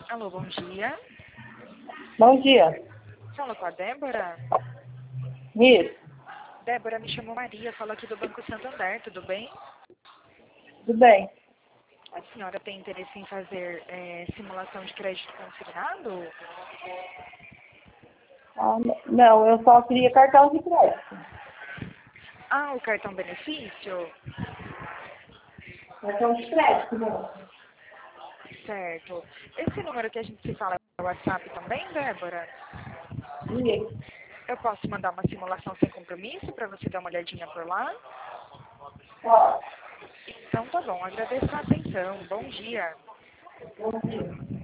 Alô, bom dia. Bom dia. Fala com a Débora. Isso, Débora, me chamou Maria, falo aqui do Banco Santander, tudo bem? tudo bem. A senhora tem interesse em fazer simulação de crédito consignado? Não, eu só queria cartão de crédito. Ah, o cartão benefício? Cartão de crédito, não. Certo. Esse número que a gente se fala é o WhatsApp também, Débora? Isso. Eu posso mandar uma simulação sem compromisso para você dar uma olhadinha por lá? Ó, Então tá bom, agradeço a atenção. Bom dia. bom dia.